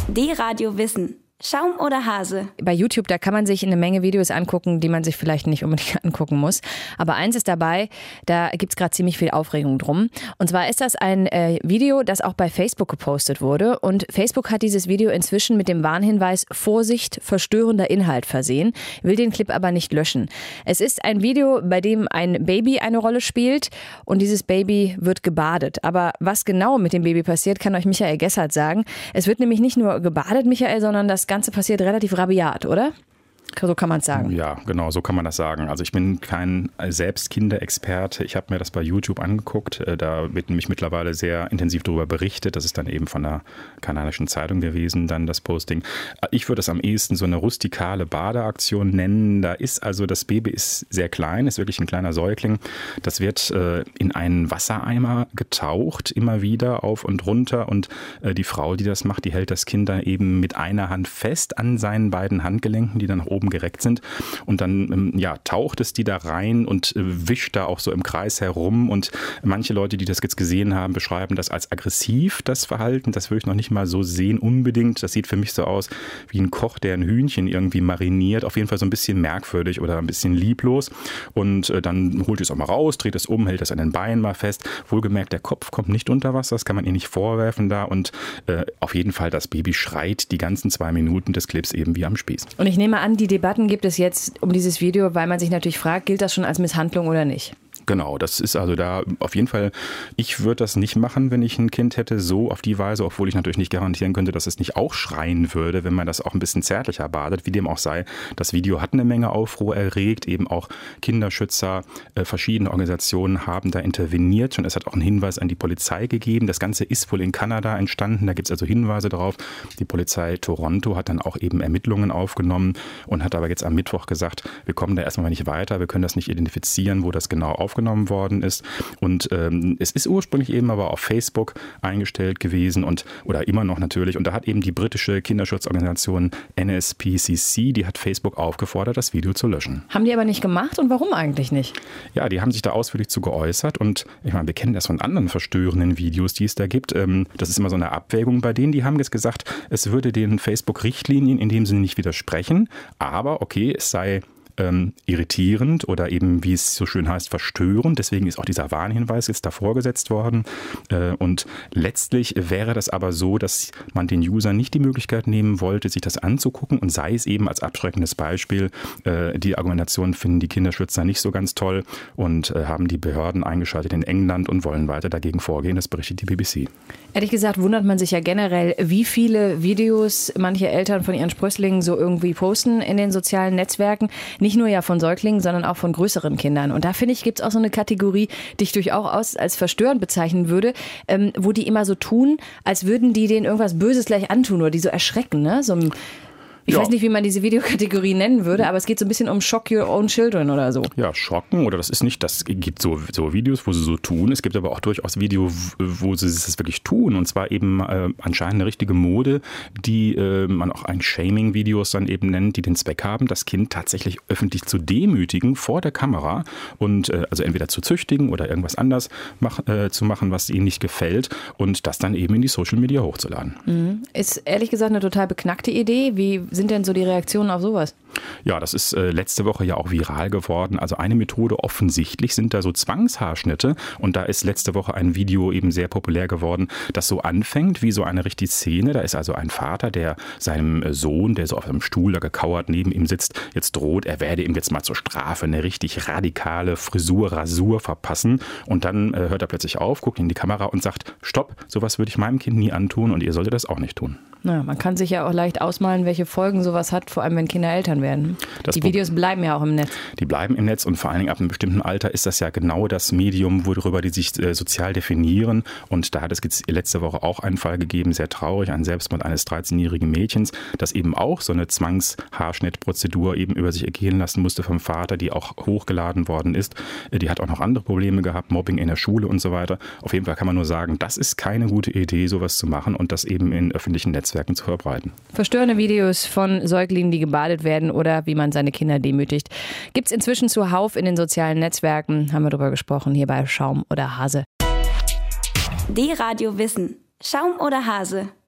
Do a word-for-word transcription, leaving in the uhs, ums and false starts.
D-Radio Wissen. Schaum oder Hase? Bei YouTube, da kann man sich eine Menge Videos angucken, die man sich vielleicht nicht unbedingt angucken muss. Aber eins ist dabei, da gibt es gerade ziemlich viel Aufregung drum. Und zwar ist das ein äh, Video, das auch bei Facebook gepostet wurde. Und Facebook hat dieses Video inzwischen mit dem Warnhinweis Vorsicht, verstörender Inhalt versehen, will den Clip aber nicht löschen. Es ist ein Video, bei dem ein Baby eine Rolle spielt und dieses Baby wird gebadet. Aber was genau mit dem Baby passiert, kann euch Michael Gessert sagen. Es wird nämlich nicht nur gebadet, Michael, sondern das Das Ganze passiert relativ rabiat, oder? So kann man es sagen. Ja, genau, so kann man das sagen. Also ich bin kein selbst Kinderexperte. Ich habe mir das bei YouTube angeguckt. Da wird nämlich mittlerweile sehr intensiv darüber berichtet. Das ist dann eben von der kanadischen Zeitung gewesen, dann das Posting. Ich würde es am ehesten so eine rustikale Badeaktion nennen. Da ist also, das Baby ist sehr klein, ist wirklich ein kleiner Säugling. Das wird äh, in einen Wassereimer getaucht, immer wieder auf und runter. Und äh, die Frau, die das macht, die hält das Kind dann eben mit einer Hand fest an seinen beiden Handgelenken, die dann nach oben gereckt sind, und dann ja, taucht es die da rein und wischt da auch so im Kreis herum, und manche Leute, die das jetzt gesehen haben, beschreiben das als aggressiv, das Verhalten. Das würde ich noch nicht mal so sehen unbedingt. Das sieht für mich so aus wie ein Koch, der ein Hühnchen irgendwie mariniert, auf jeden Fall so ein bisschen merkwürdig oder ein bisschen lieblos, und dann holt es auch mal raus, dreht es um, hält es an den Beinen mal fest. Wohlgemerkt, der Kopf kommt nicht unter Wasser, das kann man ihr nicht vorwerfen da, und äh, auf jeden Fall, das Baby schreit die ganzen zwei Minuten des Clips eben wie am Spieß. Und ich nehme an, die Debatten gibt es jetzt um dieses Video, weil man sich natürlich fragt, gilt das schon als Misshandlung oder nicht? Genau, das ist also da auf jeden Fall, ich würde das nicht machen, wenn ich ein Kind hätte, so auf die Weise, obwohl ich natürlich nicht garantieren könnte, dass es nicht auch schreien würde, wenn man das auch ein bisschen zärtlicher badet, wie dem auch sei. Das Video hat eine Menge Aufruhr erregt, eben auch Kinderschützer, äh, verschiedene Organisationen haben da interveniert, und es hat auch einen Hinweis an die Polizei gegeben. Das Ganze ist wohl in Kanada entstanden, da gibt es also Hinweise drauf. Die Polizei Toronto hat dann auch eben Ermittlungen aufgenommen und hat aber jetzt am Mittwoch gesagt, wir kommen da erstmal nicht weiter, wir können das nicht identifizieren, wo das genau aufgenommen aufgenommen worden ist. Und ähm, es ist ursprünglich eben aber auf Facebook eingestellt gewesen und oder immer noch natürlich. Und da hat eben die britische Kinderschutzorganisation N S P C C, die hat Facebook aufgefordert, das Video zu löschen. Haben die aber nicht gemacht, und warum eigentlich nicht? Ja, die haben sich da ausführlich zu geäußert, und ich meine, wir kennen das von anderen verstörenden Videos, die es da gibt. Ähm, das ist immer so eine Abwägung bei denen. Die haben jetzt gesagt, es würde den Facebook-Richtlinien in dem Sinne nicht widersprechen, aber okay, es sei Ähm, irritierend oder eben, wie es so schön heißt, verstörend. Deswegen ist auch dieser Warnhinweis jetzt davor gesetzt worden. Äh, und letztlich wäre das aber so, dass man den Usern nicht die Möglichkeit nehmen wollte, sich das anzugucken, und sei es eben als abschreckendes Beispiel. Äh, die Argumentation finden die Kinderschützer nicht so ganz toll und äh, haben die Behörden eingeschaltet in England und wollen weiter dagegen vorgehen. Das berichtet die B B C. Ehrlich gesagt wundert man sich ja generell, wie viele Videos manche Eltern von ihren Sprösslingen so irgendwie posten in den sozialen Netzwerken. Nicht nur ja von Säuglingen, sondern auch von größeren Kindern. Und da finde ich, gibt es auch so eine Kategorie, die ich durchaus als verstörend bezeichnen würde, ähm, wo die immer so tun, als würden die denen irgendwas Böses gleich antun oder die so erschrecken, ne? So ein Ich ja. weiß nicht, wie man diese Videokategorie nennen würde, aber es geht so ein bisschen um Shock Your Own Children oder so. Ja, schocken oder das ist nicht, das gibt so, so Videos, wo sie so tun. Es gibt aber auch durchaus Videos, wo sie das wirklich tun, und zwar eben äh, anscheinend eine richtige Mode, die äh, man auch ein Shaming-Videos dann eben nennt, die den Zweck haben, das Kind tatsächlich öffentlich zu demütigen vor der Kamera und äh, also entweder zu züchtigen oder irgendwas anders mach, äh, zu machen, was ihnen nicht gefällt, und das dann eben in die Social Media hochzuladen. Mhm. Ist ehrlich gesagt eine total beknackte Idee. Wie sind denn so die Reaktionen auf sowas? Ja, das ist äh, letzte Woche ja auch viral geworden. Also eine Methode, offensichtlich sind da so Zwangshaarschnitte, und da ist letzte Woche ein Video eben sehr populär geworden, das so anfängt wie so eine richtige Szene. Da ist also ein Vater, der seinem Sohn, der so auf einem Stuhl da gekauert neben ihm sitzt, jetzt droht, er werde ihm jetzt mal zur Strafe eine richtig radikale Frisur, Rasur verpassen, und dann äh, hört er plötzlich auf, guckt in die Kamera und sagt, stopp, sowas würde ich meinem Kind nie antun, und ihr solltet das auch nicht tun. Na, man kann sich ja auch leicht ausmalen, welche Folgen sowas hat, vor allem wenn Kinder Eltern werden. Das die Videos bleiben ja auch im Netz. Die bleiben im Netz, und vor allen Dingen ab einem bestimmten Alter ist das ja genau das Medium, worüber die sich äh, sozial definieren. Und da hat es letzte Woche auch einen Fall gegeben, sehr traurig, ein Selbstmord eines dreizehnjährigen Mädchens, das eben auch so eine Zwangshaarschnittprozedur eben über sich ergehen lassen musste vom Vater, die auch hochgeladen worden ist. Die hat auch noch andere Probleme gehabt, Mobbing in der Schule und so weiter. Auf jeden Fall kann man nur sagen, das ist keine gute Idee, sowas zu machen und das eben in öffentlichen Netzwerken zu verbreiten. Verstörende Videos von Säuglingen, die gebadet werden, oder wie man seine Kinder demütigt, gibt es inzwischen zuhauf in den sozialen Netzwerken. Haben wir darüber gesprochen, hier bei Schaum oder Hase. D-Radio Wissen. Schaum oder Hase?